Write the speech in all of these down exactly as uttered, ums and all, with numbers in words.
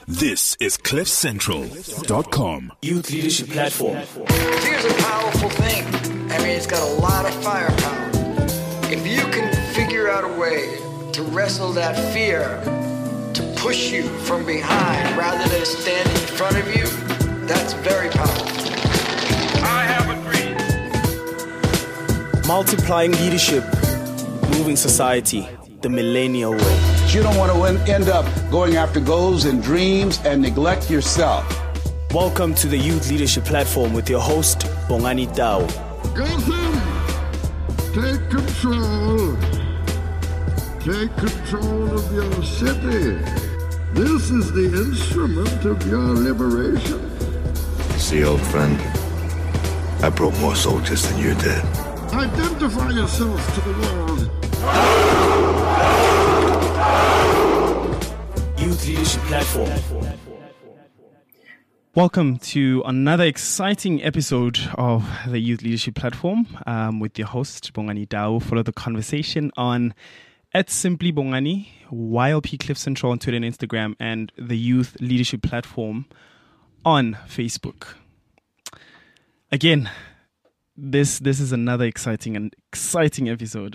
This is cliff central dot com. Youth Leadership Platform. Fear's a powerful thing. I mean, it's got a lot of firepower. If you can figure out a way to wrestle that fear, to push you from behind rather than stand in front of you, that's very powerful. I have a dream. Multiplying leadership, moving society the millennial way. You don't want to end up going after goals and dreams and neglect yourself. Welcome to the Youth Leadership Platform with your host, Bongani Tao. Gotham, take control. Take control of your city. This is the instrument of your liberation. See, old friend, I brought more soldiers than you did. Identify yourself to the world. Youth Leadership Platform. Welcome to another exciting episode of the Youth Leadership Platform um, with your host, Bongani Tao. Follow the conversation on at Simply Bongani, Y L P Cliff Central on Twitter and Instagram, and the Youth Leadership Platform on Facebook. Again, this this is another exciting and exciting episode.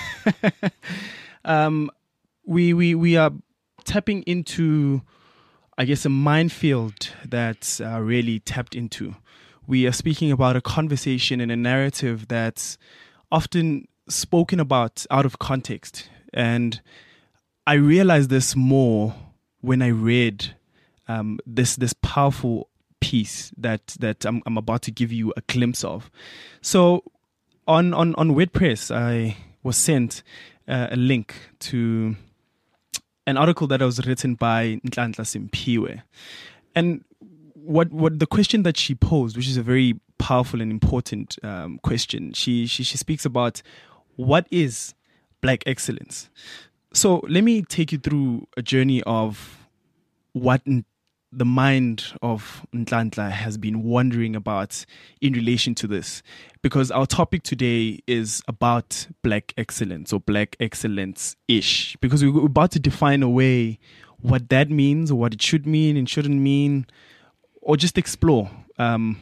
um, we we we are tapping into, I guess, a minefield that's uh, really tapped into. We are speaking about a conversation and a narrative that's often spoken about out of context. And I realized this more when I read um, this this powerful piece that that I'm, I'm about to give you a glimpse of. So on on, on WordPress, I was sent uh, a link to an article that was written by Nhlanhla Simphiwe. And what what the question that she posed, which is a very powerful and important um, question, she, she she speaks about what is Black excellence. So let me take you through a journey of what n- the mind of Nhlanhla has been wondering about in relation to this, because our topic today is about Black excellence or Black excellence-ish, because we're about to define away what that means or what it should mean and shouldn't mean, or just explore, um,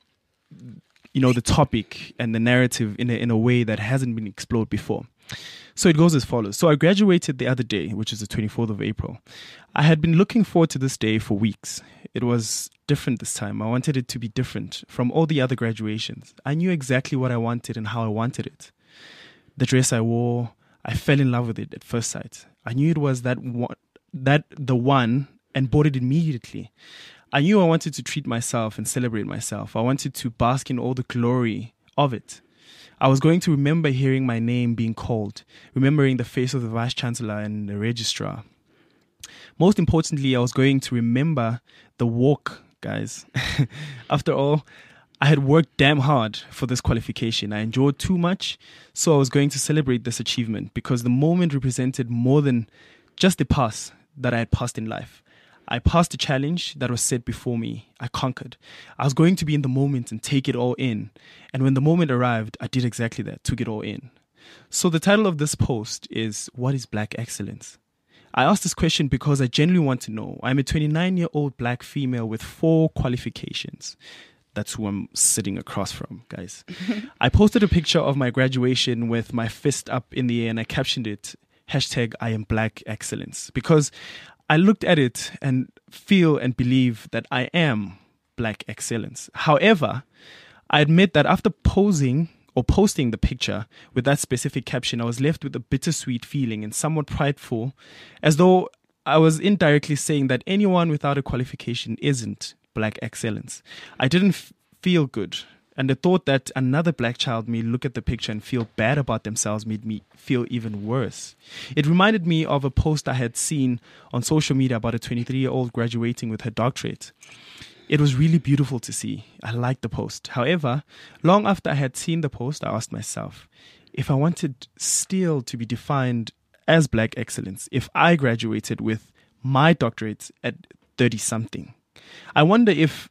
you know, the topic and the narrative in a, in a way that hasn't been explored before. So it goes as follows. So I graduated the other day, which is the twenty-fourth of April. I had been looking forward to this day for weeks. It was different this time. I wanted it to be different from all the other graduations. I knew exactly what I wanted and how I wanted it. The dress I wore, I fell in love with it at first sight. I knew it was that one, that the one, and bought it immediately. I knew I wanted to treat myself and celebrate myself. I wanted to bask in all the glory of it. I was going to remember hearing my name being called, remembering the face of the Vice Chancellor and the Registrar. Most importantly, I was going to remember the walk, guys. After all, I had worked damn hard for this qualification. I enjoyed too much, so I was going to celebrate this achievement because the moment represented more than just the pass that I had passed in life. I passed the challenge that was set before me. I conquered. I was going to be in the moment and take it all in. And when the moment arrived, I did exactly that, took it all in. So the title of this post is, What is Black Excellence? I asked this question because I genuinely want to know. I'm a twenty-nine-year-old Black female with four qualifications. That's who I'm sitting across from, guys. I posted a picture of my graduation with my fist up in the air and I captioned it, hashtag I am Black Excellence, because I looked at it and feel and believe that I am Black excellence. However, I admit that after posing or posting the picture with that specific caption, I was left with a bittersweet feeling and somewhat prideful, as though I was indirectly saying that anyone without a qualification isn't Black excellence. I didn't f- feel good. And the thought that another Black child may look at the picture and feel bad about themselves made me feel even worse. It reminded me of a post I had seen on social media about a twenty-three-year-old graduating with her doctorate. It was really beautiful to see. I liked the post. However, long after I had seen the post, I asked myself, if I wanted still to be defined as Black excellence, if I graduated with my doctorate at thirty-something, I wonder if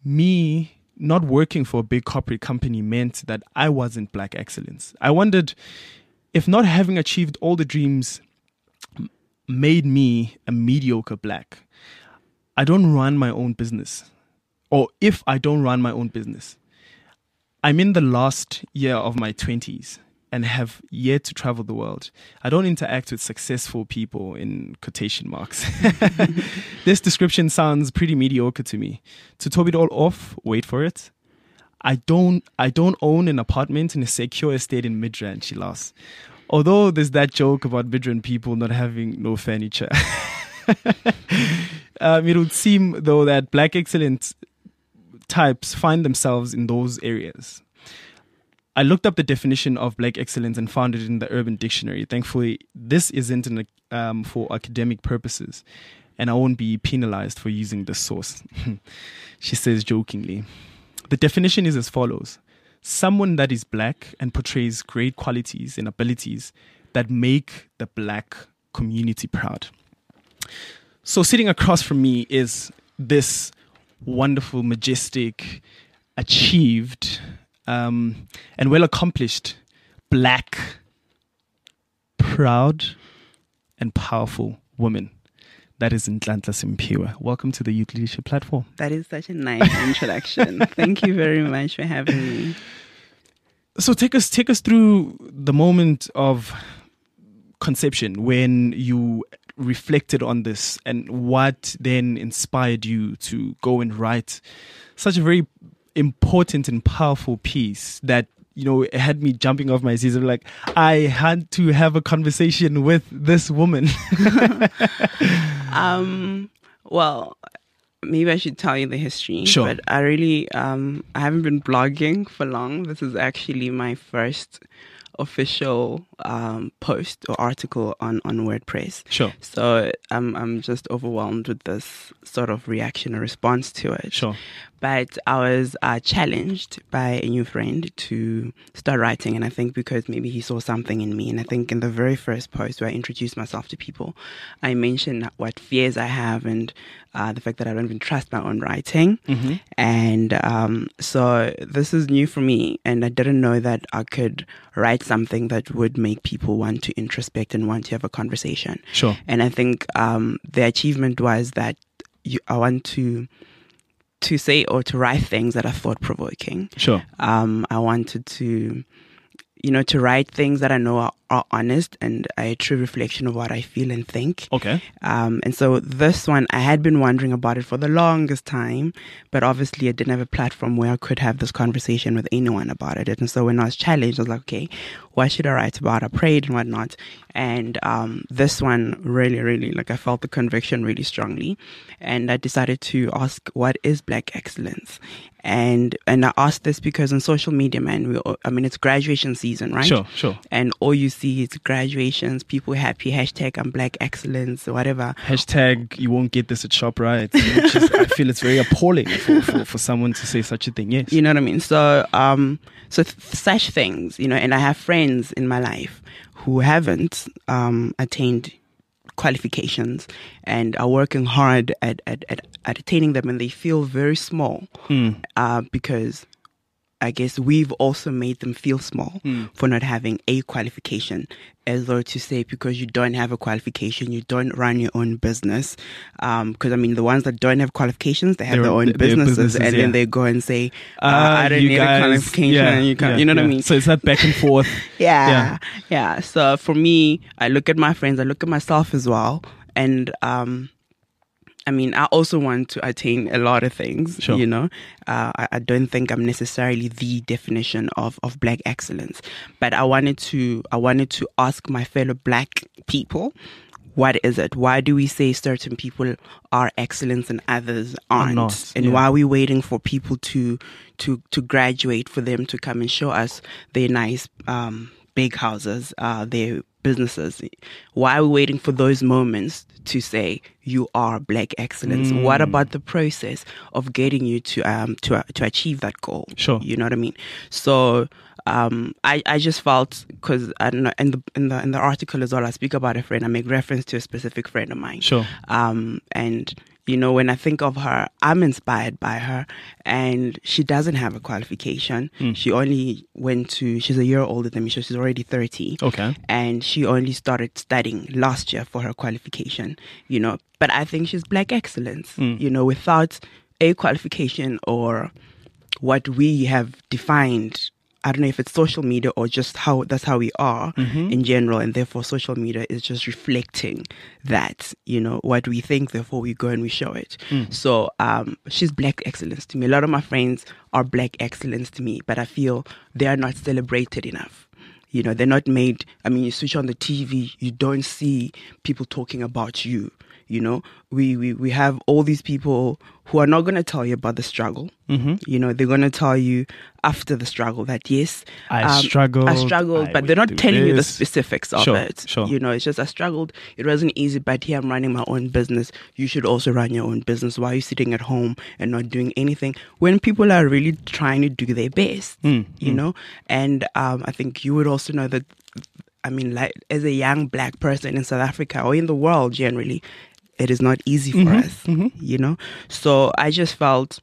me not working for a big corporate company meant that I wasn't Black excellence. I wondered if not having achieved all the dreams made me a mediocre Black. I don't run my own business, or if I don't run my own business, I'm in the last year of my twenties and have yet to travel the world. I don't interact with successful people in quotation marks. This description sounds pretty mediocre to me. To top it all off, wait for it, I don't I don't own an apartment in a secure estate in Midrand, Chilas. Although there's that joke about Midrand people not having no furniture. um, it would seem, though, that black excellence types find themselves in those areas. I looked up the definition of black excellence and found it in the Urban Dictionary. Thankfully, this isn't an, um, for academic purposes, and I won't be penalized for using this source, she says jokingly. The definition is as follows: someone that is black and portrays great qualities and abilities that make the black community proud. So sitting across from me is this wonderful, majestic, achieved, um, and well-accomplished black, proud, and powerful woman. That is Nhlanhla Simphiwe. Welcome to the Youth Leadership Platform. That is such a nice introduction. Thank you very much for having me. So take us take us through the moment of conception when you reflected on this, and what then inspired you to go and write such a very important and powerful piece that, you know, it had me jumping off my seat. I'm like, I had to have a conversation with this woman. um, well, maybe I should tell you the history. Sure. But I really, um, I haven't been blogging for long. This is actually my first official um, post or article on, on WordPress. Sure. So I'm I'm just overwhelmed with this sort of reaction or response to it. Sure. But I was uh, challenged by a new friend to start writing, and I think because maybe he saw something in me. And I think in the very first post where I introduced myself to people, I mentioned what fears I have and uh, the fact that I don't even trust my own writing. Mm-hmm. And um, so this is new for me, and I didn't know that I could write something that would make people want to introspect and want to have a conversation. Sure. And I think um, the achievement was that you, I want to to say or to write things that are thought-provoking. Sure. Um, I wanted to, you know, to write things that I know are, are honest and a true reflection of what I feel and think. Okay. Um, and so this one, I had been wondering about it for the longest time, but obviously I didn't have a platform where I could have this conversation with anyone about it. And so when I was challenged, I was like, okay, what should I write about? I prayed and whatnot. And um, this one really, really, like I felt the conviction really strongly. And I decided to ask, what is Black excellence? And and I asked this because on social media, man, we, I mean, it's graduation season, right? Sure, sure. And all you see is graduations, people happy, hashtag I'm Black excellence, or whatever. Hashtag you won't get this at ShopRite, which is, I feel it's very appalling for, for, for someone to say such a thing, yes. You know what I mean? So, um, so th- such things, you know, and I have friends in my life who haven't um, attained qualifications and are working hard at, at, at, at attaining them, and they feel very small mm. uh, because I guess we've also made them feel small mm. for not having a qualification, as though to say because you don't have a qualification, you don't run your own business. Because, um, I mean, the ones that don't have qualifications, they have They're, their own businesses, businesses, and yeah. then they go and say, uh, uh, I don't you need guys, a qualification. Yeah, you, can't, yeah, you know yeah. what I mean? So it's that back and forth. yeah, yeah, yeah. So for me, I look at my friends, I look at myself as well. And, um, I mean, I also want to attain a lot of things, sure. you know. Uh, I, I don't think I'm necessarily the definition of, of Black excellence, but I wanted to I wanted to ask my fellow Black people, what is it? Why do we say certain people are excellent and others aren't? Not, and yeah. why are we waiting for people to to to graduate for them to come and show us their nice um, big houses, uh, their businesses? Why are we waiting for those moments to say you are Black excellence? Mm. What about the process of getting you to um to uh, to achieve that goal? Sure. You know what I mean? So um I, I just felt, because I don't know, in the in the in the article as well, I speak about a friend. I make reference to a specific friend of mine. Sure. Um and You know, when I think of her, I'm inspired by her, and she doesn't have a qualification. Mm. She only went to, she's a year older than me, so she's already thirty. Okay. And she only started studying last year for her qualification, you know. But I think she's black excellence, Mm. you know, without a qualification or what we have defined. I don't know if it's social media or just how that's how we are Mm-hmm. in general, and therefore social media is just reflecting that, you know, what we think, therefore we go and we show it. Mm. So um, she's black excellence to me. A lot of my friends are black excellence to me, but I feel they are not celebrated enough. You know, they're not made, I mean, you switch on the T V, you don't see people talking about you. You know, we, we, we have all these people who are not going to tell you about the struggle. Mm-hmm. You know, they're going to tell you after the struggle that, yes, I struggled, I struggled, I but they're not went telling through you the this. specifics of Sure, it. sure. You know, it's just I struggled. It wasn't easy, but here I'm running my own business. You should also run your own business. Why are you sitting at home and not doing anything when people are really trying to do their best? Mm, you mm. know, and um, I think you would also know that, I mean, like as a young black person in South Africa or in the world generally, it is not easy for Mhm, us, mhm. you know? So I just felt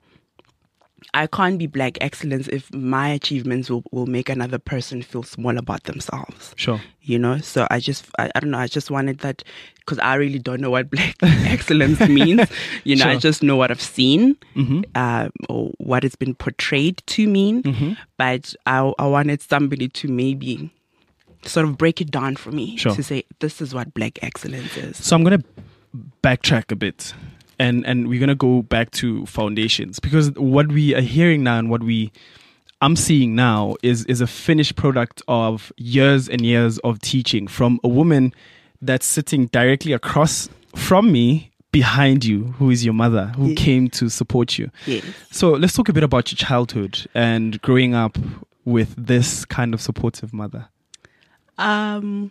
I can't be black excellence if my achievements will, will make another person feel small about themselves, Sure. you know? So I just, I, I don't know, I just wanted that because I really don't know what black excellence means. You know, I Sure. just know what I've seen Mm-hmm. uh, or what it's been portrayed to mean. Mm-hmm. But I, I wanted somebody to maybe sort of break it down for me Sure. to say, this is what black excellence is. So I'm going to backtrack a bit, and and we're going to go back to foundations, because what we are hearing now and what we I'm seeing now is is a finished product of years and years of teaching from a woman that's sitting directly across from me, behind you, who is your mother, who Yeah. came to support you. Yes. So let's talk a bit about your childhood and growing up with this kind of supportive mother. Um,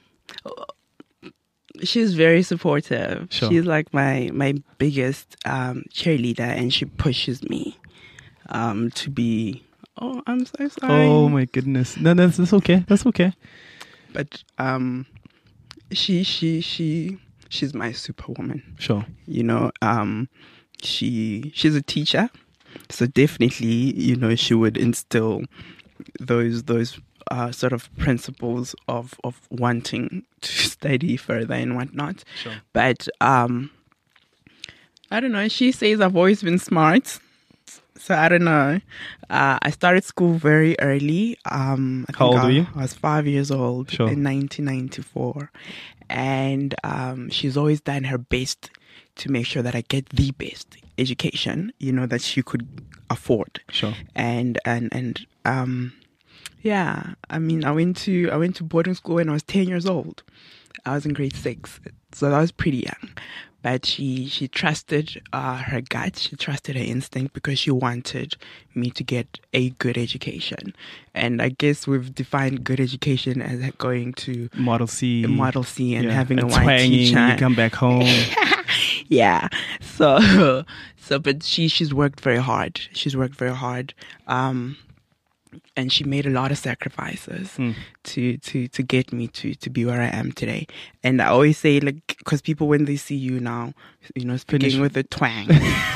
she's very supportive. Sure. She's like my my biggest um, cheerleader, and she pushes me um, to be. Oh, I'm so sorry. Oh my goodness! No, that's, that's okay. That's okay. But um, she she she she's my superwoman. Sure. You know, um, she she's a teacher, so definitely, you know, she would instill those those uh, sort of principles of of wanting to study further and whatnot. Sure. But um, I don't know. She says I've always been smart. So I don't know. Uh, I started school very early. Um, I How think old I, were you? I was five years old Sure. in nineteen ninety-four. And um, she's always done her best to make sure that I get the best education, you know, that she could afford. Sure. And and and um, yeah, I mean, I went to I went to boarding school when I was ten years old. I was in grade six, so I was pretty young. But she she trusted uh, her gut, she trusted her instinct, because she wanted me to get a good education. And I guess we've defined good education as going to Model C. Model C and yeah, having a and white twanging, teacher. You come back home. Yeah. So, so, but she she's worked very hard. She's worked very hard. Um, and she made a lot of sacrifices Mm. to, to, to get me to, to be where I am today. And I always say, like, because people, when they see you now, you know, speaking Finish. with a twang,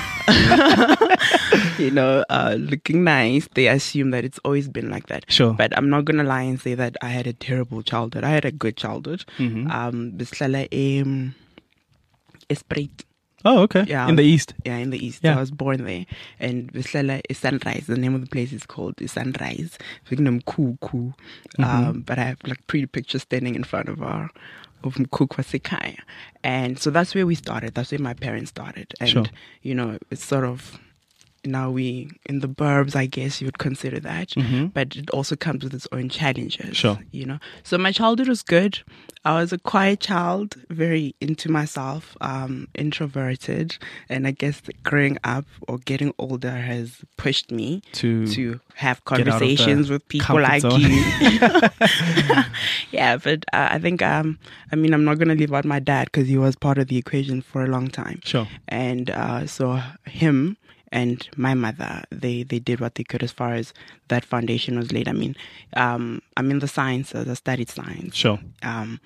you know, uh, looking nice, they assume that it's always been like that. Sure. But I'm not going to lie and say that I had a terrible childhood. I had a good childhood. Mhm. Um, Bislala, um, Esprit. Oh, okay. Yeah. In the East. Yeah, in the East. Yeah. I was born there. And Bislala is Sunrise. The name of the place is called is Sunrise. Speaking cool, cool. Um, but I have like pretty pictures standing in front of our of Mkukwasekaya. And so that's where we started. That's where my parents started. And, Sure. you know, it's sort of, now we, in the burbs, I guess you would consider that. Mhm. But it also comes with its own challenges. Sure. You know, so my childhood was good. I was a quiet child, very into myself, um, introverted. And I guess that growing up or getting older has pushed me To to have get out of the conversations with people comfort like zone. you. Yeah, but uh, I think, um, I mean, I'm not going to leave out my dad because he was part of the equation for a long time. Sure. And uh, so him and my mother, they, they did what they could as far as that foundation was laid. I mean, um, I'm in the sciences. I studied science. Sure. Um,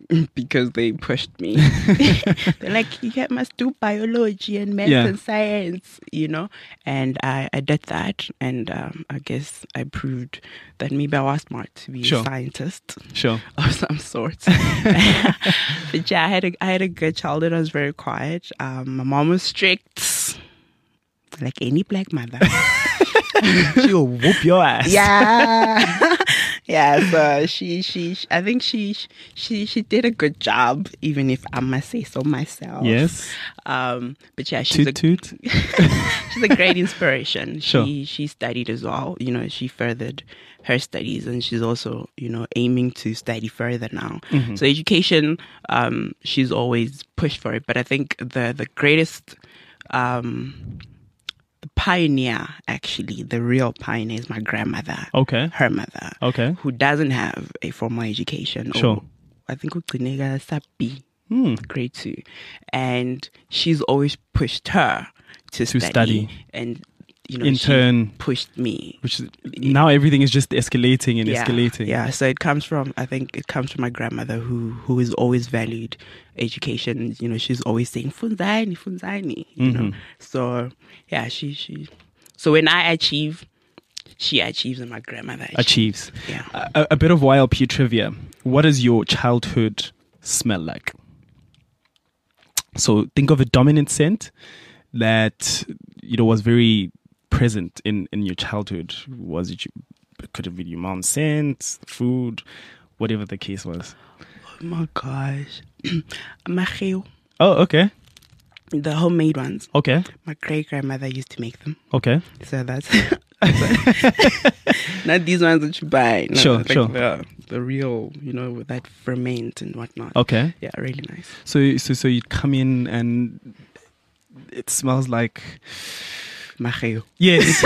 because they pushed me. They're like, you must do biology and math Yeah. and science, you know. And I, I did that, and um, I guess I proved that maybe I was smart to be Sure. a scientist Sure. of some sort. But yeah, I had a I had a good childhood. I was very quiet. Um, my mom was strict, like any black mother. She'll whoop your ass. Yeah. Yeah, so she, she, she, I think she, she, she did a good job, even if I must say so myself. Yes. Um, but yeah, she's Toot a, toot. she's a great inspiration. Sure. She, she studied as well. You know, she furthered her studies, and she's also, you know, aiming to study further now. Mm-hmm. So education, um, she's always pushed for it. But I think the, the greatest, um, the pioneer, actually, the real pioneer is my grandmother. Okay. Her mother. Okay. Who doesn't have a formal education. Sure. Or, I think Uqinega Sapi, Hmm. grade two. And she's always pushed her to, To study. study. And, you know, In she turn- pushed me. Which is, now everything is just escalating and Yeah, escalating. yeah. So it comes from, I think it comes from my grandmother who who has always valued education. You know, she's always saying funzani, funzani. You know, so yeah, she she. So when I achieve, she achieves, and my grandmother achieves. Achieves. Yeah. A, a bit of Y L P trivia. What does your childhood smell like? So think of a dominant scent that, you know, was very present in, in your childhood. Was it, you, could have been your mom's scent, food, whatever the case was. Oh my gosh, Macheo, Oh, okay. the homemade ones. Okay. My great grandmother used to make them. Okay. So that's not these ones that you buy. No, Sure, like sure. The, the real, you know, with that ferment and whatnot. Okay. Yeah, really nice. So, so, so you'd come in and it smells like... Macheo. Yes.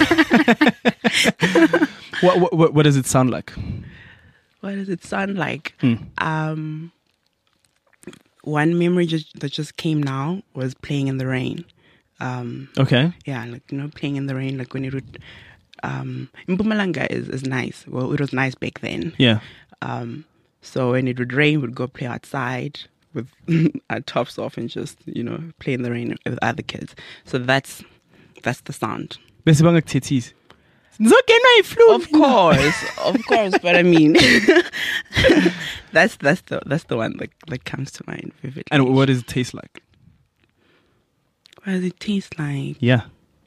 what, what what does it sound like? What does it sound like? Mm. Um, one memory just, that just came now was playing in the rain. Um, Okay. yeah, like, you know, playing in the rain, like when it would. Um, Mpumalanga is, is nice. Well, it was nice back then. Yeah. Um, so when it would rain, we'd go play outside with our tops off and just, you know, play in the rain with other kids. So that's that's the sound. Bese bangakuthetisa. Ngizogena iflu. Of course, of course. But I mean, that's that's the that's the one that that comes to mind vividly. And what does it taste like? What does it taste like? Yeah.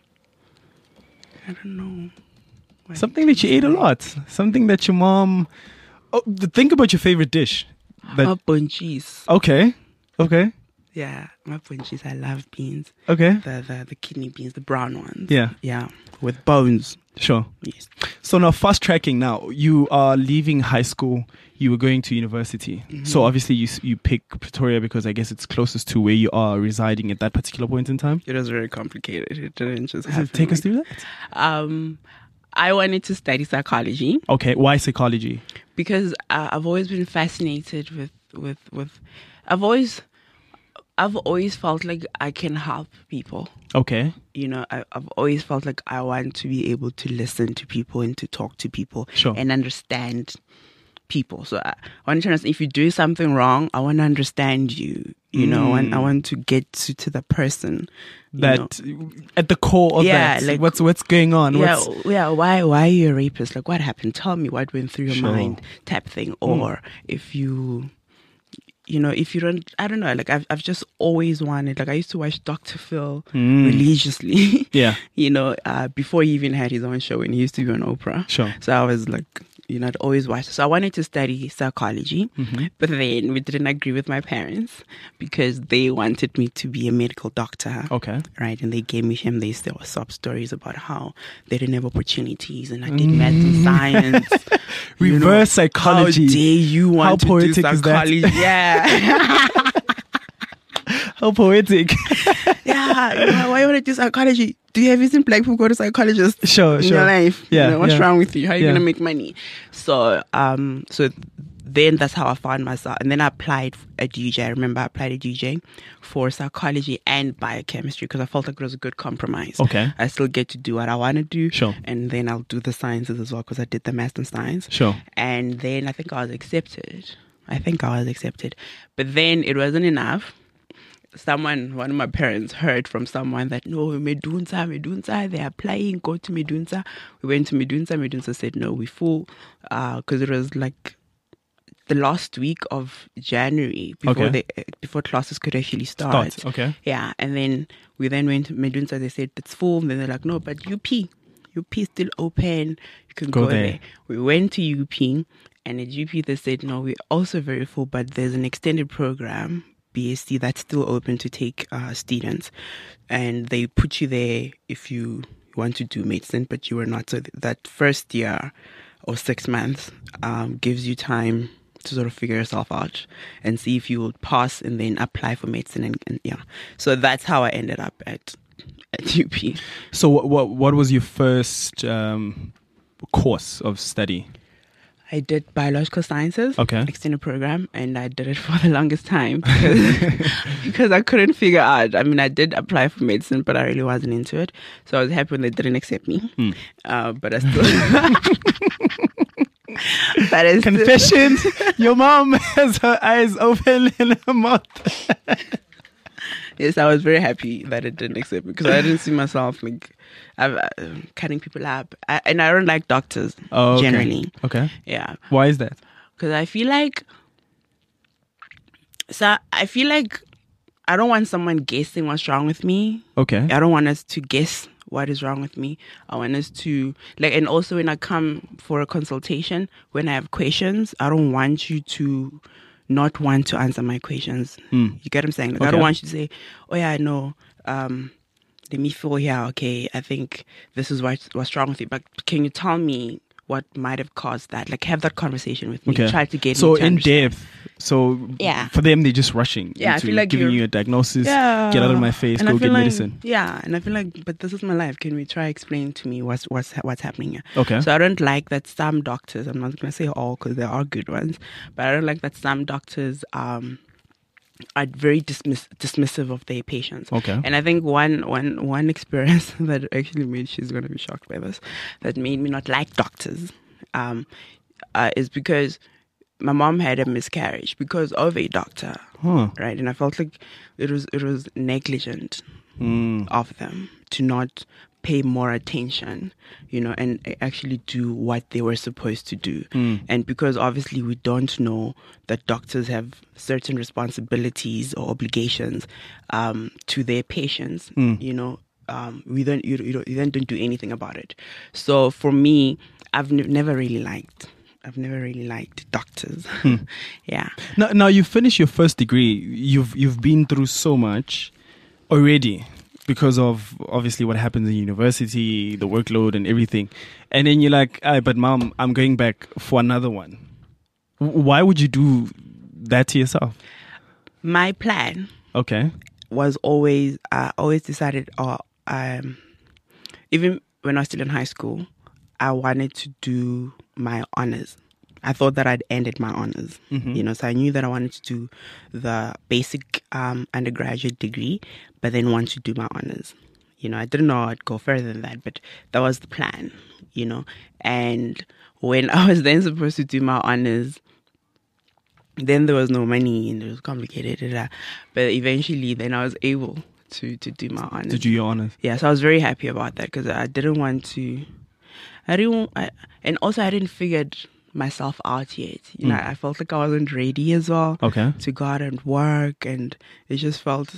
I don't know. What Something that you ate a lot. Something that your mom... Oh, think about your favorite dish. That... My bunchies. Okay. Okay. Yeah, my bunchies. I love beans. Okay. The, the the kidney beans, the brown ones. Yeah. Yeah, with bones. Sure. Yes. So now fast tracking now. You are leaving high school. You were going to university. Mm-hmm. So obviously you you pick Pretoria because I guess it's closest to where you are residing at that particular point in time. It was very complicated. It didn't just So happen. take us like- through that. Um, I wanted to study psychology Okay. Why psychology? because uh, I've always been fascinated with, with, with, I've always, I've always felt like I can help people. Okay. You know, I, I've always felt like I want to be able to listen to people and to talk to people Sure. and understand people. So I, I want to understand if you do something wrong, I want to understand you. You know, and I want to get to, to the person you That know. at the core of Yeah, that, like- what's what's going on? Yeah, What's, yeah. Why, why are you a rapist? Like, what happened? Tell me what went through your Sure. mind, type thing. Or if you, you know, if you don't, I don't know. Like, I've, I've just always wanted. Like, I used to watch Doctor Phil religiously. Yeah. You know, uh, before he even had his own show, and he used to be on Oprah. Sure. So I was like, you know, I'd always watch. So I wanted to study psychology, but then we didn't agree with my parents because they wanted me to be a medical doctor. Okay. Right, and they gave me him these there were sob stories about how they didn't have opportunities, and I did math and science. You know, Reverse psychology. How dare you want How to poetic do is that? psychology? Yeah, How poetic. yeah. You know, why you want to do psychology? Do you ever seen black people go to psychologists? Sure, in sure. your life? Yeah, You know, what's yeah. wrong with you? How are you Yeah. gonna make money? So, um, so then that's how I found myself, and then I applied at U J. I remember I applied at U J for psychology and biochemistry because I felt like it was a good compromise. Okay. I still get to do what I want to do. Sure. And then I'll do the sciences as well because I did the math and science. Sure. And then I think I was accepted I think I was accepted. But then it wasn't enough. Someone, one of my parents heard from someone that, no, Medunsa, Medunsa, they're applying, go to Medunsa. We went to Medunsa. Medunsa said, no, we full. Because uh, it was like the last week of January before Okay. they, before classes could actually start. Start, okay. Yeah, and then we then went to Medunsa. They said, it's full. And then they're like, no, but U P. U P is still open. You can Go go, there. there. We went to U P. And at U P, they said, no, we're also very full, but there's an extended program, B S c, that's still open to take uh, students. And they put you there if you want to do medicine, but you were not. So th- that first year or six months um, gives you time to sort of figure yourself out and see if you will pass and then apply for medicine. And, and yeah, so that's how I ended up at, at U P. So what what, what was your first um, course of study? I did biological sciences, Okay. extended program, and I did it for the longest time because, because I couldn't figure out. I mean, I did apply for medicine, but I really wasn't into it. So I was happy when they didn't accept me. Mm. Uh, but I still... but I still- Confessions. Your mom has her eyes open and her mouth. Yes, I was very happy that it didn't accept me because I didn't see myself like uh, cutting people up. I, and I don't like doctors Oh, okay. generally. Okay. Yeah. Why is that? Because I feel like, so I feel like I don't want someone guessing what's wrong with me. Okay. I don't want us to guess what is wrong with me. I want us to, like, and also when I come for a consultation, when I have questions, I don't want you to not want to answer my questions. Mm. You get what I'm saying? Like, Okay. I don't want you to say, oh yeah, I know, um, let me feel, yeah, okay, I think this is what, what's wrong with you. But can you tell me what might have caused that? Like, have that conversation with me. Okay. Try to get so me to in understand. depth. So Yeah. for them, they're just rushing Yeah, I into feel like giving you're- you a diagnosis. Yeah. Get out of my face. And I Go feel get like- medicine. Yeah, and I feel like, but this is my life. Can we try explain to me what's what's what's happening here? Okay. So I don't like that some doctors. I'm not gonna say all because there are good ones, but I don't like that some doctors um are very dismiss- dismissive of their patients. Okay. And I think one one one experience that actually made, she's gonna be shocked by this, that made me not like doctors, um, uh, is because my mom had a miscarriage because of a doctor. Huh. Right, and I felt like it was it was negligent Mm. of them to not pay more attention, you know, and actually do what they were supposed to do. Mm. And because obviously we don't know that doctors have certain responsibilities or obligations um, to their patients, Mm. you know, um, we don't you, you, don't, you then don't do anything about it. So for me, I've n- never really liked. I've never really liked doctors. Yeah. Now, now you finish your first degree. You've you've been through so much already because of obviously what happens in university, the workload and everything. And then you're like, ah, but mom, I'm going back for another one. W- Why would you do that to yourself? My plan Okay. was always, I always decided, oh, um, even when I was still in high school, I wanted to do my honors. I thought that I'd ended my honors, Mhm. you know, so I knew that I wanted to do the basic um, undergraduate degree, but then want to do my honors. You know, I didn't know I'd go further than that, but that was the plan, you know. And when I was then supposed to do my honors, then there was no money and it was complicated. da, da. But eventually, then I was able to, to do my honors. To do your honors. Yeah, so I was very happy about that because I didn't want to. I didn't, I, and also I didn't figured myself out yet. You know, Mm. I felt like I wasn't ready as well Okay. to go out and work, and it just felt,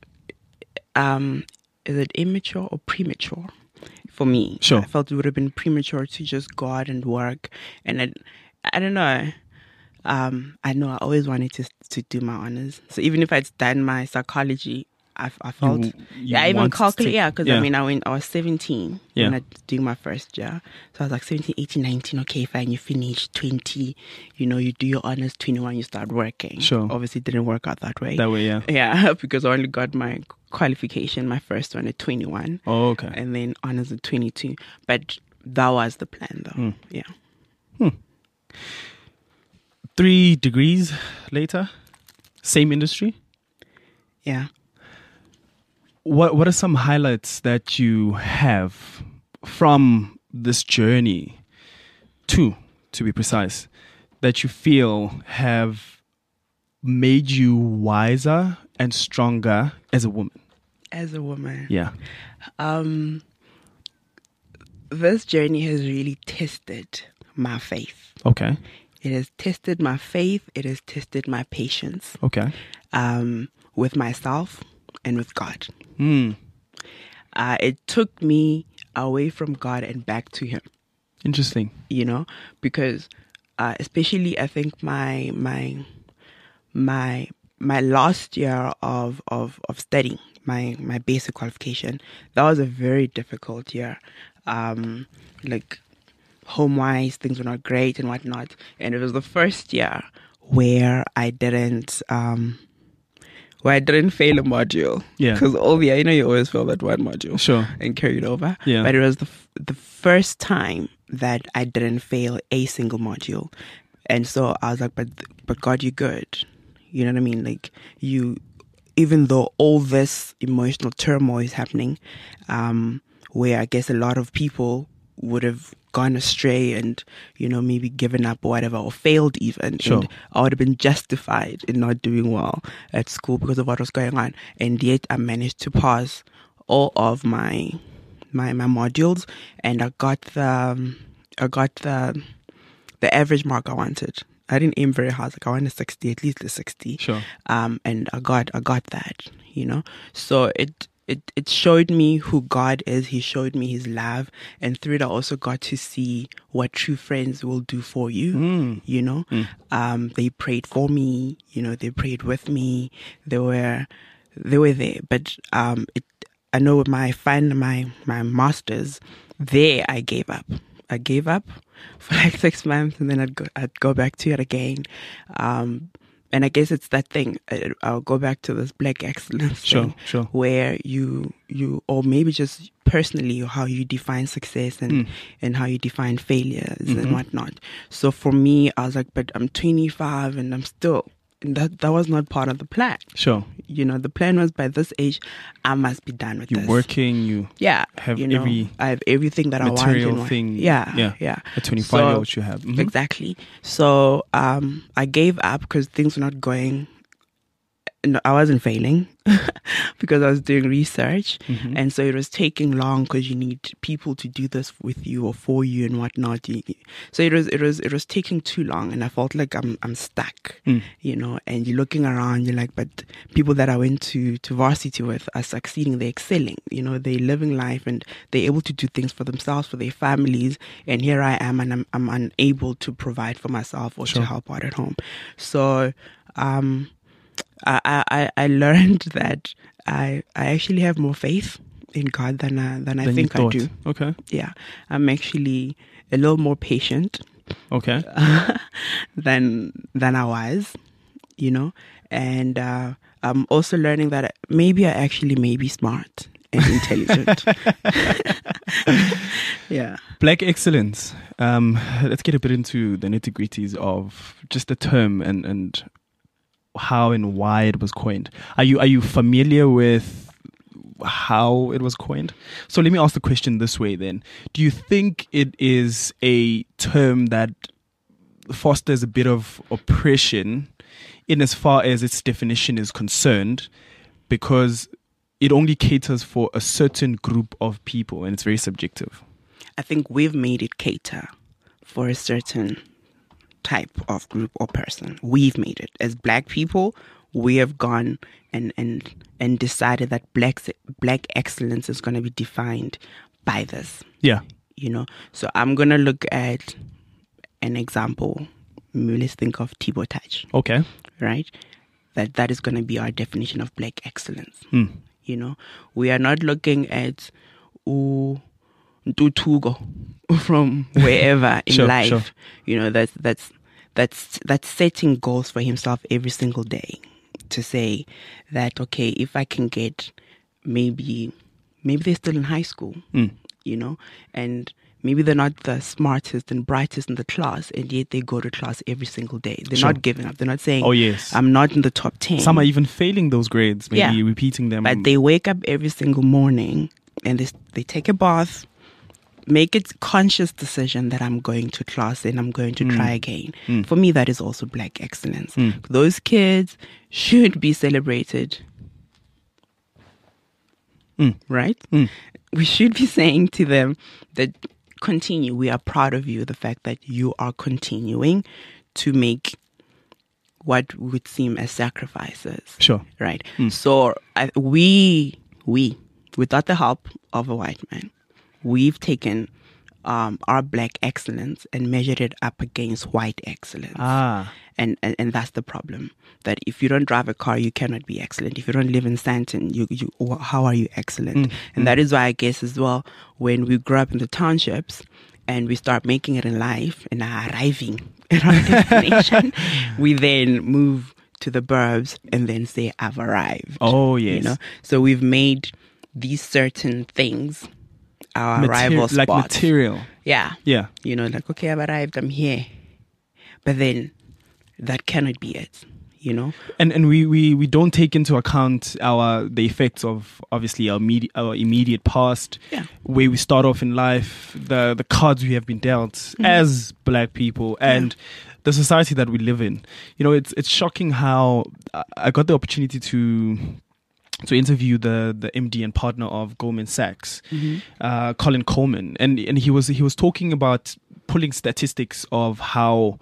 um, is it immature or premature for me? Sure. I felt it would have been premature to just go out and work, and I, I don't know. Um, I know I always wanted to to do my honors. So even if I'd done my psychology, I, I felt You- you yeah, I even wanted to calculated take- yeah, because yeah. I mean I went I was seventeen Yeah. when I was doing my first year. So I was like seventeen, eighteen, nineteen, okay, fine, you finish twenty, you know, you do your honors, twenty-one, you start working. Sure. Obviously it didn't work out that way. That way, yeah. Yeah, because I only got my qualification, my first one at twenty-one. Oh, okay. And then honors at twenty-two. But that was the plan though. Mm. Yeah. Three degrees later, same industry. Yeah. What What are some highlights that you have from this journey, two to be precise, that you feel have made you wiser and stronger as a woman? As a woman, Yeah. um, this journey has really tested my faith. Okay. It has tested my faith. It has tested my patience. Okay. Um, with myself and with God. Mm. Uh, it took me away from God and back to Him. Interesting. You know, because uh, especially I think my my my my last year of of of studying my my basic qualification, that was a very difficult year. Um, like home wise, things were not great and whatnot, and it was the first year where I didn't um where I didn't fail a module. Yeah. Because all the, you know, you always fail that one module. Sure. And carry it over. Yeah. But it was the f- the first time that I didn't fail a single module. And so I was like, but but God, you're good. You know what I mean? Like, you, even though all this emotional turmoil is happening, um, where I guess a lot of people would have gone astray and, you know, maybe given up or whatever, or failed even. Sure. And I would have been justified in not doing well at school because of what was going on. And yet I managed to pass all of my my my modules, and I got the um, I got the the average mark I wanted. I didn't aim very hard. Like I wanted sixty, at least a sixty. Sure. Um, and I got I got that, you know. So it it it showed me who God is. He showed me His love, and through it, I also got to see what true friends will do for you. Mm. You know, Mm. um, they prayed for me. You know, they prayed with me. They were they were there. But um, it, I know with my final my my masters, there I gave up. I gave up for like six months, and then I'd go, I'd go back to it again. Um, and I guess it's that thing. I, I'll go back to this black excellence Sure, thing, sure. where you you or maybe just personally how you define success and Mm. and how you define failures Mhm. and whatnot. So for me, I was like, but I'm twenty-five and I'm still. And that that was not part of the plan. Sure. You know, the plan was by this age, I must be done with You're this. working, you Yeah, have you know, every I have everything that I want. material and thing. Yeah, Yeah. yeah. A twenty-five year So- old you have. Mhm. Exactly. So um, I gave up because things were not going. No, I wasn't failing because I was doing research, Mhm. and so it was taking long because you need people to do this with you or for you and whatnot. You- So it was, it was, it was taking too long, and I felt like I'm, I'm stuck. Mm. You know, and you're looking around, you're like, but people that I went to to varsity with are succeeding, they're excelling. You know, they're living life and they're able to do things for themselves, for their families, and here I am, and I'm, I'm unable to provide for myself or Sure. to help out at home. So, um. I, I, I learned that I I actually have more faith in God than I, than I Than you think I thought. do. Okay. Yeah, I'm actually a little more patient Okay. than than I was, you know, and uh, I'm also learning that maybe I actually may be smart and intelligent. Yeah. Black excellence. Um, let's get a bit into the nitty gritties of just the term and, and how and why it was coined. Are you are you familiar with how it was coined? So let me ask the question this way then. Do you think it is a term that fosters a bit of oppression in as far as its definition is concerned, because it only caters for a certain group of people and it's very subjective? I think we've made it cater for a certain type of group or person. We've made it. As black people, we have gone and and, and decided that black, black excellence is going to be defined by this. Yeah. You know, so I'm going to look at an example. Maybe let's think of Thibaut Touch. Okay. Right? That that is going to be our definition of black excellence. Mm. You know, we are not looking at ooh, Ntutugo from wherever in Sure, life. sure. You know, that's that's that's that's setting goals for himself every single day to say that, okay, if I can get maybe maybe they're still in high school, Mm. you know, and maybe they're not the smartest and brightest in the class, and yet they go to class every single day. They're Sure. not giving up. They're not saying, Oh, yes. I'm not in the top ten. Some are even failing those grades, maybe Yeah. repeating them. But they wake up every single morning and they they take a bath, make it conscious decision that I'm going to class and I'm going to Mm. try again. Mm. For me, that is also black excellence. Mm. Those kids should be celebrated. Mm. Right? Mm. We should be saying to them that continue. We are proud of you. The fact that you are continuing to make what would seem as sacrifices. Sure. Right? Mm. So I, we, we, without the help of a white man, we've taken um, our black excellence and measured it up against white excellence. Ah. And, and and that's the problem. That if you don't drive a car, you cannot be excellent. If you don't live in Stanton, you you how are you excellent? Mm, and mm. that is why I guess as well, when we grow up in the townships and we start making it in life and are arriving at our destination, we then move to the burbs and then say, I've arrived. Oh, yes. You know? So we've made these certain things our Materi- arrival spots. like material. Yeah. Yeah. You know, like, okay, I've arrived, I'm here. But then that cannot be it, you know? And and we, we, we don't take into account our the effects of obviously our immediate our immediate past, Yeah. where we start off in life, the the cards we have been dealt Mm-hmm. as black people, and the society that we live in. You know, it's it's shocking how I- I got the opportunity to to interview the the M D and partner of Goldman Sachs, Mhm. uh, Colin Coleman, and and he was he was talking about pulling statistics of how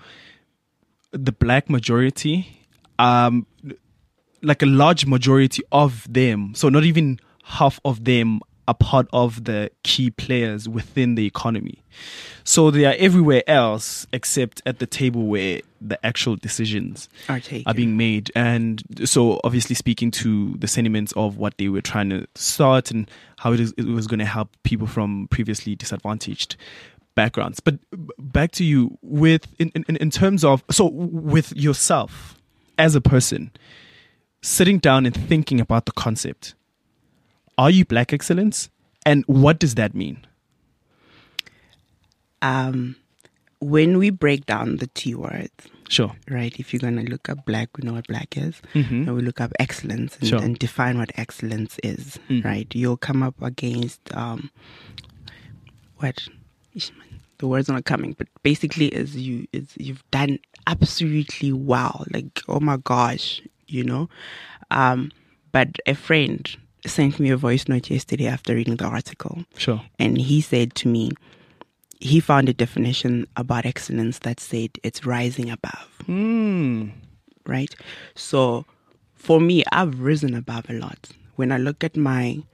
the black majority, um, like a large majority of them, so not even half of them are part of the key players within the economy. So they are everywhere else except at the table where the actual decisions Are taken. are being made. And so obviously speaking to the sentiments of what they were trying to start and how it, is, it was going to help people from previously disadvantaged backgrounds. But b- back to you with in, in, in terms of, so with yourself as a person, sitting down and thinking about the concept, are you black excellence? And what does that mean? Um, when we break down the T words, Sure. right? If you're going to look up black, we know what black is. Mhm. And we look up excellence and, Sure. and define what excellence is, Mm. right? You'll come up against, um, what? The words are not coming, but basically is you, is you've done absolutely well. Like, oh my gosh, you know? Um, but a friend sent me a voice note yesterday after reading the article. Sure. And he said to me, he found a definition about excellence that said it's rising above. Mm. Right? So for me, I've risen above a lot. When I look at my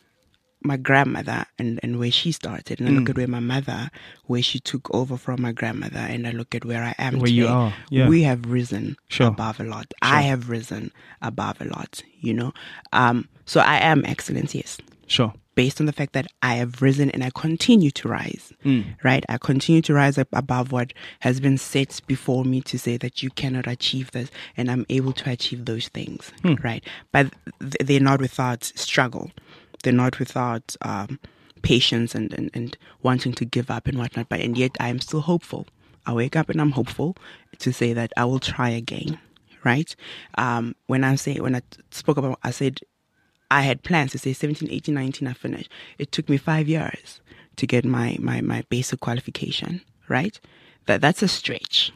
my grandmother and, and where she started, and I look Mm. at where my mother, where she took over from my grandmother, and I look at where I am Where today, you are, yeah. we have risen Sure. above a lot. I have risen above a lot, you know? Um, so I am excellent, yes. Sure. Based on the fact that I have risen and I continue to rise, Mm. right? I continue to rise up above what has been set before me to say that you cannot achieve this, and I'm able to achieve those things, Hmm. right? But th- they're not without struggle. They're not without um, patience and, and, and wanting to give up and whatnot. But and yet I am still hopeful. I wake up and I'm hopeful to say that I will try again, right? Um, when I say when I t- spoke about, I said I had plans to say seventeen, eighteen, nineteen, I finished. It took me five years to get my, my, my basic qualification, right? That That's a stretch.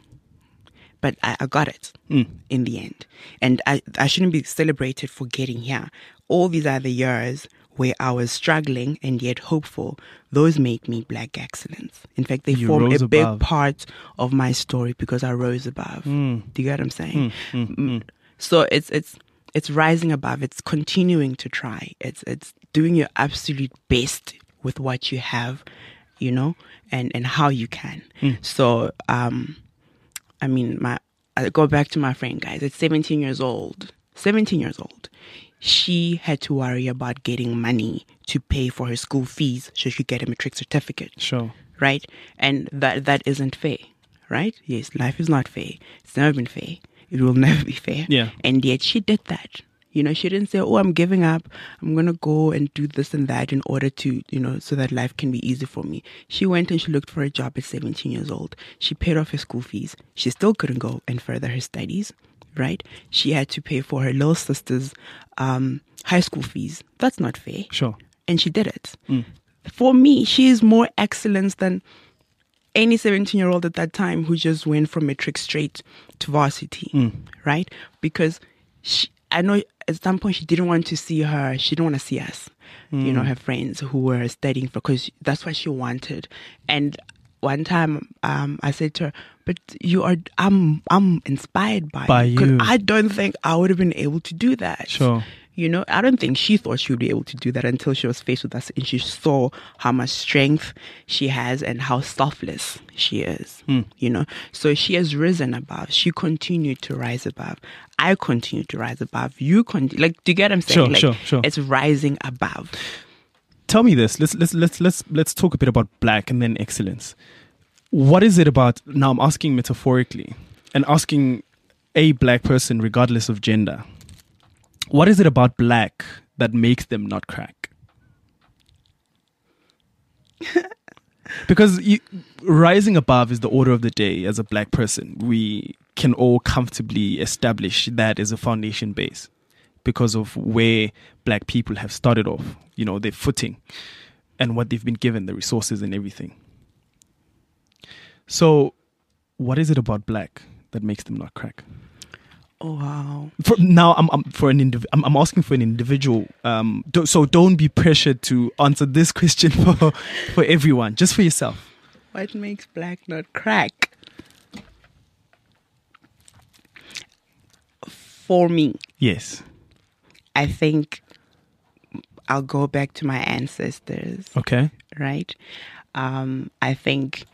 But I, I got it Mm. in the end. And I, I shouldn't be celebrated for getting here. All these other years where I was struggling and yet hopeful, those make me black excellence. In fact, they You form a rose big above. part of my story because I rose above. Mm. Do you get what I'm saying? Mm, mm, Mm. So it's it's it's rising above. It's continuing to try. It's it's doing your absolute best with what you have, you know, and, and how you can. Mm. So um, I mean, my I go back to my friend, guys. At seventeen years old, seventeen years old, she had to worry about getting money to pay for her school fees so she could get a matric certificate. Sure. Right? And that that isn't fair, right? Yes, life is not fair. It's never been fair. It will never be fair. Yeah. And yet she did that. You know, she didn't say, oh, I'm giving up. I'm going to go and do this and that in order to, you know, so that life can be easy for me. She went and she looked for a job at seventeen years old. She paid off her school fees. She still couldn't go and further her studies, right? She had to pay for her little sister's um, high school fees. That's not fair. Sure. And she did it. Mm. for me, she is more excellence than any seventeen-year-old at that time who just went from matric straight to varsity, Mm. right? Because she, I know at some point she didn't want to see her, she didn't want to see us, Mm. you know, her friends who were studying for, because that's what she wanted. And one time um, I said to her, but you are, I'm I'm inspired by, By you. 'Cause you. I don't think I would have been able to do that. Sure. You know, I don't think she thought she would be able to do that until she was faced with us and she saw how much strength she has and how selfless she is. Mm. You know, so she has risen above. She continued to rise above. I continue to rise above. You continue, like, do you get what I'm saying? Sure, like, sure, sure. It's rising above. Tell me this. Let's let's let's let's let's talk a bit about black and then excellence. What is it about? Now I'm asking metaphorically and asking a black person regardless of gender. What is it about black that makes them not crack? Because you, rising above is the order of the day as a black person. We can all comfortably establish that as a foundation base because of where black people have started off, you know, their footing and what they've been given, the resources and everything. So what is it about black that makes them not crack? Oh, wow. For, now, I'm, I'm for an indiv- I'm, I'm asking for an individual. Um, do, so don't be pressured to answer this question for for everyone. Just for yourself. What makes black not crack? For me, Yes. I think I'll go back to my ancestors. Okay. Right? Um, I think,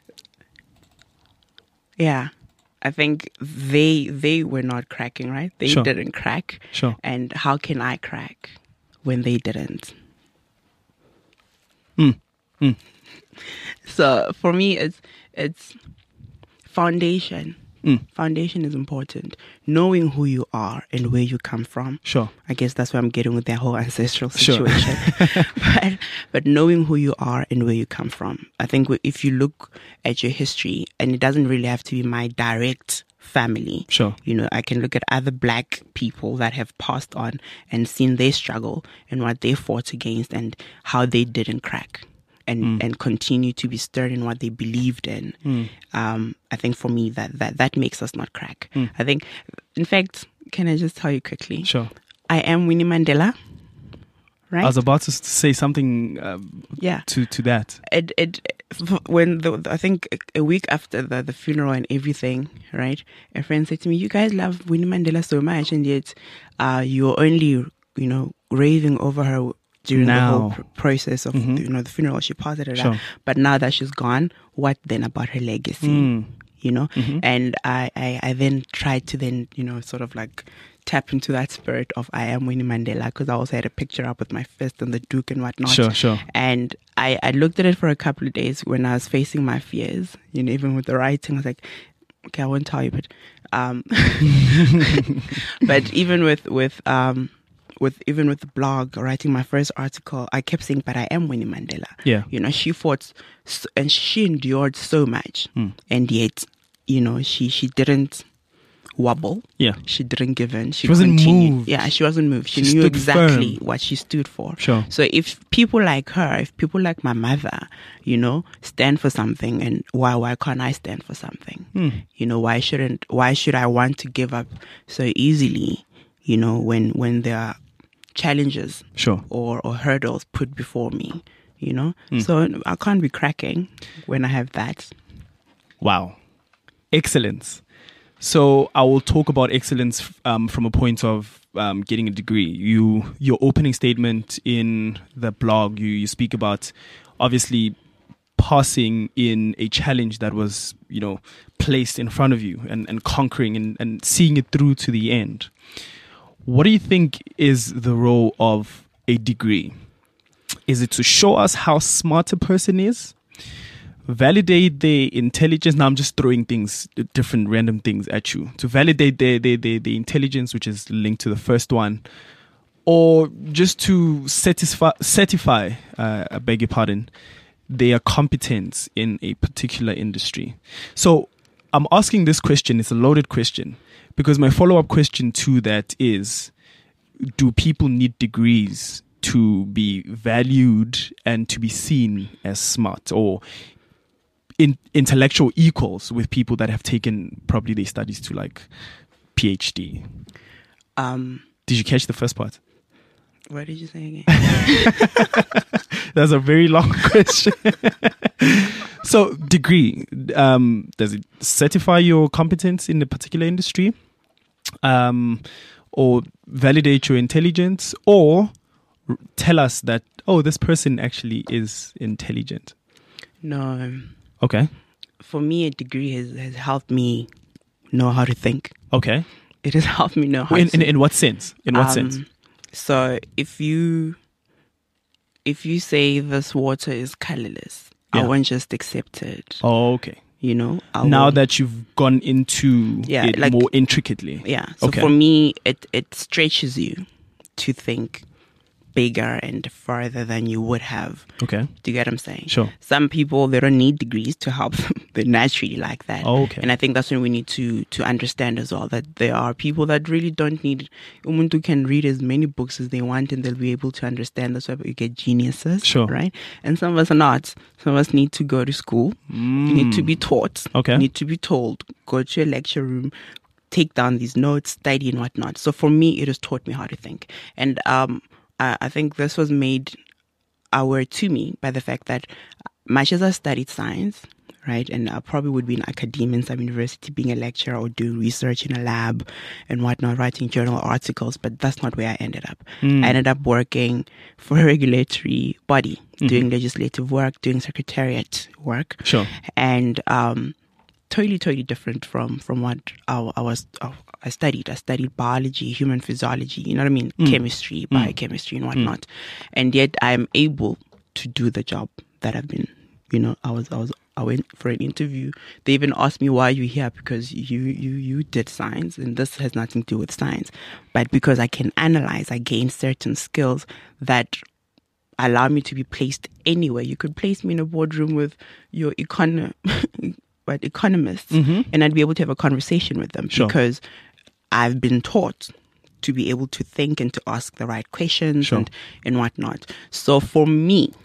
yeah, I think they they were not cracking, right? They Sure. didn't crack. Sure. And how can I crack when they didn't? Mm. Mm. So for me, it's it's foundation. Mm. Foundation is important. Knowing who you are and where you come from. Sure. I guess that's where I'm getting with that whole ancestral Sure. situation. but, but knowing who you are and where you come from. I think if you look at your history, and it doesn't really have to be my direct family. Sure. You know, I can look at other black people that have passed on and seen their struggle and what they fought against and how they didn't crack. And, Mm. and continue to be stirred in what they believed in. Mm. Um, I think for me that, that that makes us not crack. Mm. I think, in fact, can I just tell you quickly? Sure. I am Winnie Mandela, right? I was about to s- say something um, Yeah. to, to that. It it f- when the, I think a week after the, the funeral and everything, right? A friend said to me, "You guys love Winnie Mandela so much, and yet uh, you're only, you know, raving over her during Now. the whole pr- process of Mhm. you know the funeral. She passed it, Sure. but now that she's gone, what then about her legacy?" Mm. You know, Mhm. and I, I I then tried to then you know sort of like tap into that spirit of I am Winnie Mandela, because I also had a picture up with my fist and the Duke and whatnot. Sure, sure. And I, I looked at it for a couple of days when I was facing my fears, you know, even with the writing. I was like, okay, I won't tell you, but um, but even with with um. With even with the blog, writing my first article, I kept saying, "But I am Winnie Mandela." Yeah. You know, she fought so, and she endured so much, Mm. and yet, you know, she she didn't wobble. Yeah. She didn't give in. She, She wasn't continued. moved. Yeah, she wasn't moved. She, She knew stood exactly firm. what she stood for. Sure. So if people like her, if people like my mother, you know, stand for something, and why why can't I stand for something? Mm. You know, why shouldn't why should I want to give up so easily? You know, when when there are challenges Sure. or, or hurdles put before me, you know? Mm. So I can't be cracking when I have that. Wow. Excellence. So I will talk about excellence um, from a point of um, getting a degree. You, your opening statement in the blog, you, you speak about obviously passing in a challenge that was, you know, placed in front of you and, and conquering and, and seeing it through to the end. What do you think is the role of a degree? Is it to show us how smart a person is? Validate their intelligence? Now I'm just throwing things, different random things at you. To validate their, their, their, their intelligence, which is linked to the first one. Or just to satisfy, certify, uh, I beg your pardon, their competence in a particular industry. So I'm asking this question, it's a loaded question. Because my follow-up question to that is, do people need degrees to be valued and to be seen as smart or in intellectual equals with people that have taken probably their studies to like PhD? Um, Did you catch the first part? What did you say again? That's a very long question. So, degree, um, does it certify your competence in a particular industry? Um, or validate your intelligence? Or r- tell us that, oh, this person actually is intelligent? No. Okay. For me, a degree has, has helped me know how to think. Okay. It has helped me know how in, to in, in what sense? In what um, sense? So if you if you say this water is colorless, Yeah. I won't just accept it. Oh, okay. You know, I Now will- that you've gone into Yeah, it like- more intricately. yeah. So Okay. for me, it it stretches you to think bigger and farther than you would have. Okay. Do you get what I'm saying? Sure. Some people, they don't need degrees to help them. They're naturally like that. Oh, okay. And I think that's when we need to to understand as well that there are people that really don't need. Umuntu can read as many books as they want and they'll be able to understand. That's why you get geniuses. Sure. Right? And some of us are not. Some of us need to go to school. You need to be taught. Okay. You need to be told. Go to a lecture room. Take down these notes, study and whatnot. So for me, it has taught me how to think. And um, I, I think this was made our to me by the fact that much as I studied science, right, and I probably would be in academia in some university, being a lecturer or doing research in a lab and whatnot, writing journal articles, but that's not where I ended up. Mm. I ended up working for a regulatory body, Mm-hmm. doing legislative work, doing secretariat work. Sure. And um, totally, totally different from, from what I, I was... I, I studied. I studied biology, human physiology, you know what I mean? Mm. Chemistry, biochemistry and whatnot. Mm. And yet I'm able to do the job that I've been, you know, I was, I was, I went for an interview. They even asked me, why are you here? Because you, you, you did science and this has nothing to do with science. But because I can analyze, I gain certain skills that allow me to be placed anywhere. You could place me in a boardroom with your econ, but economists Mm-hmm. and I'd be able to have a conversation with them Sure. because I've been taught to be able to think and to ask the right questions Sure. and, and whatnot. So for me,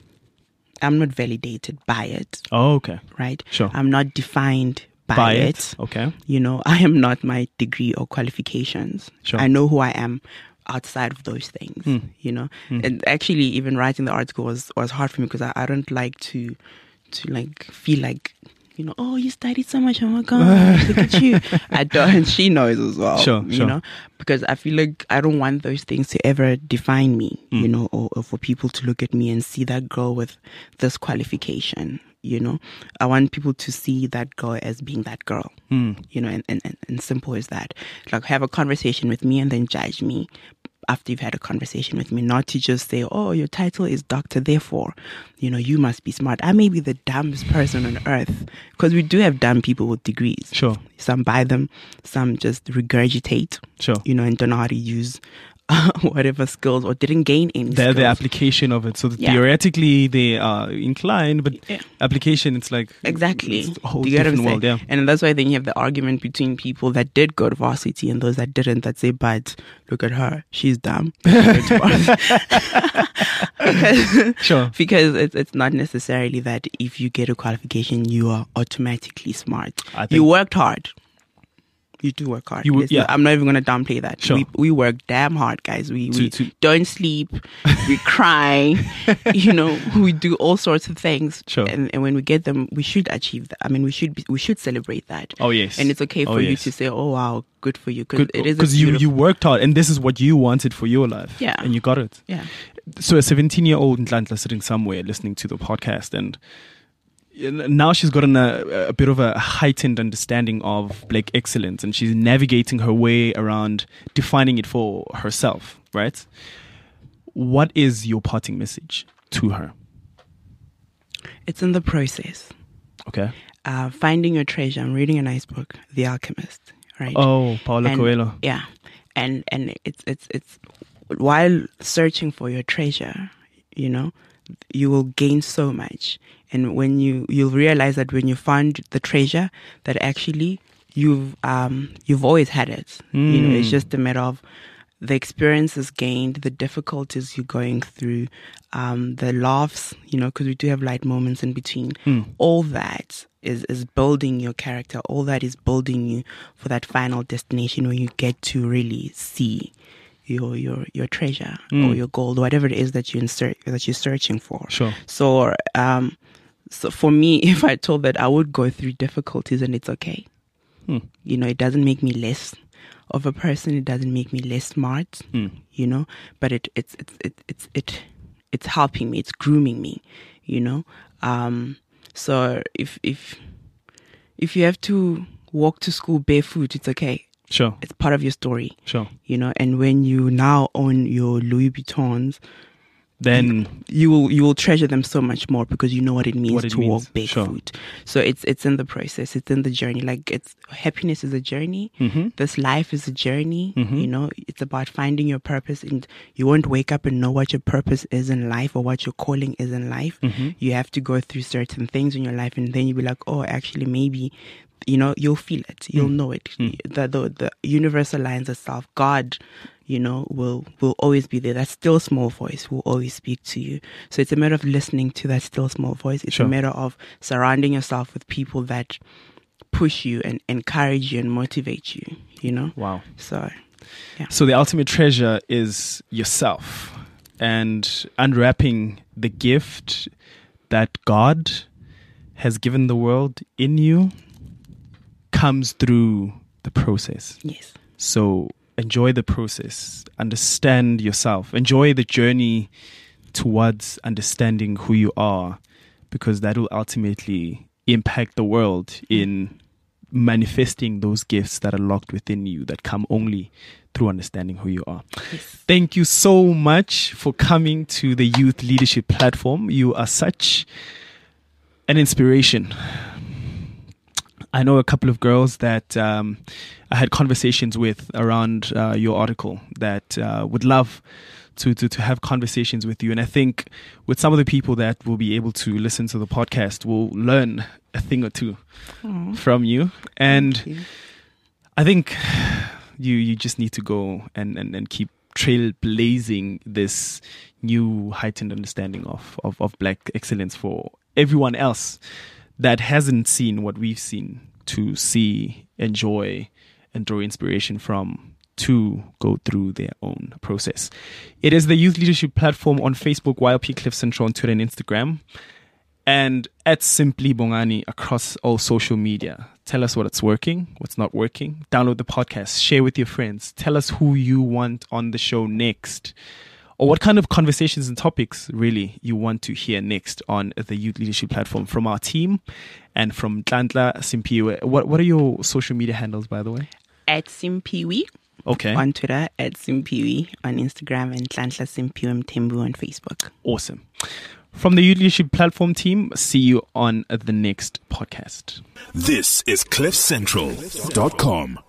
I'm not validated by it, Oh, okay. right? Sure. I'm not defined by, By it. it. Okay. You know, I am not my degree or qualifications. Sure. I know who I am outside of those things, Mm. you know. Mm. And actually, even writing the article was, was hard for me because I, I don't like to, to like feel like, you know, oh, you studied so much. Oh my God, look at you. I don't. And she knows as well. Sure, you sure. know, because I feel like I don't want those things to ever define me, Mm. you know, or, or for people to look at me and see that girl with this qualification, you know. I want people to see that girl as being that girl, Mm. you know, and, and, and, and simple as that. Like, have a conversation with me and then judge me after you've had a conversation with me, not to just say, oh, your title is doctor, therefore, you know, you must be smart. I may be the dumbest person on earth, because we do have dumb people with degrees. Sure. Some buy them, some just regurgitate, Sure. you know, and don't know how to use uh, whatever skills or didn't gain any The, skills. the application of it. So Yeah. theoretically they are inclined, but Yeah. application, it's like Exactly. it's a whole Do you get what I'm different saying? world. Yeah. And that's why then you have the argument between people that did go to varsity and those that didn't, that say, but look at her, she's dumb. because Sure. because it's, it's not necessarily that if you get a qualification, you are automatically smart. I You think- worked hard. You do work hard. You wo- It's yeah. not- I'm not even going to downplay that. Sure. We, we work damn hard, guys. We, To- we to- don't sleep. We cry. You know, we do all sorts of things. Sure. And, and when we get them, we should achieve that. I mean, we should be, we should celebrate that. Oh, yes. And it's okay Oh, for you yes. to say, oh, wow, good for you. Because it is a Because you, you beautiful- worked hard and this is what you wanted for your life. Yeah. And you got it. Yeah. So a seventeen-year-old Nhlanhla sitting somewhere listening to the podcast, and now she's gotten a, a bit of a heightened understanding of Black excellence, and she's navigating her way around defining it for herself, right? What is your parting message to her? It's in the process. Okay. Uh, finding your treasure. I'm reading a nice book, The Alchemist, right? Oh, Paulo And- Coelho. Yeah. And and it's it's it's while searching for your treasure, you know, you will gain so much. And when you you'll realize that when you find the treasure, that actually you've um you've always had it. You know, it's Mm. just a matter of the experiences gained, the difficulties you're going through, um, the laughs, you know, because we do have light moments in between. Mm. All that is, is building your character. All that is building you for that final destination where you get to really see your your your treasure Mm. or your gold, whatever it is that you insert that you're searching for. Sure. So, um, so for me, if I told that I would go through difficulties and it's okay, Mm. you know, it doesn't make me less of a person. It doesn't make me less smart, Mm. you know, but it, it's, it's, it, it's, it, it's helping me. It's grooming me, you know? Um, so if, if, if you have to walk to school barefoot, it's okay. Sure. It's part of your story, Sure. you know, and when you now own your Louis Vuittons, Then you will you will treasure them so much more because you know what it means What it to means, walk barefoot. So it's it's in the process, it's in the journey. Like it's happiness is a journey. Mhm. This life is a journey. Mhm. You know, it's about finding your purpose, and you won't wake up and know what your purpose is in life or what your calling is in life. Mhm. You have to go through certain things in your life, and then you'll be like, oh, actually, maybe. You know, you'll feel it. You'll Mm. know it. Mm. The, the the universe aligns itself. God, you know, will will always be there. That still small voice will always speak to you. So it's a matter of listening to that still small voice. It's Sure. a matter of surrounding yourself with people that push you and encourage you and motivate you. You know. Wow. So, yeah. So the ultimate treasure is yourself, and unwrapping the gift that God has given the world in you comes through the process. Yes. So enjoy the process, understand yourself, enjoy the journey towards understanding who you are, because that will ultimately impact the world in manifesting those gifts that are locked within you that come only through understanding who you are. Yes. Thank you so much for coming to the Youth Leadership Platform. You are such an inspiration. I know a couple of girls that um, I had conversations with around uh, your article that uh, would love to, to, to have conversations with you. And I think with some of the people that will be able to listen to the podcast will learn a thing or two Aww. from you. And you. I think you you just need to go and, and, and keep trailblazing this new heightened understanding of, of, of Black excellence for everyone else that hasn't seen what we've seen, to see, enjoy, and draw inspiration from, to go through their own process. It is the Youth Leadership Platform on Facebook, Y L P Cliff Central on Twitter and Instagram, and at Simply Bongani across all social media. Tell us what's working, what's not working. Download the podcast, share with your friends. Tell us who you want on the show next, or what kind of conversations and topics really you want to hear next on the Youth Leadership Platform from our team and from Tlantla Simpiwe. What what are your social media handles, by the way? At Simpiwe. Okay. On Twitter, at Simpiwe on Instagram, and Tlantla Simpiwe Mthembu on Facebook. Awesome. From the Youth Leadership Platform team, see you on the next podcast. This is cliff central dot com.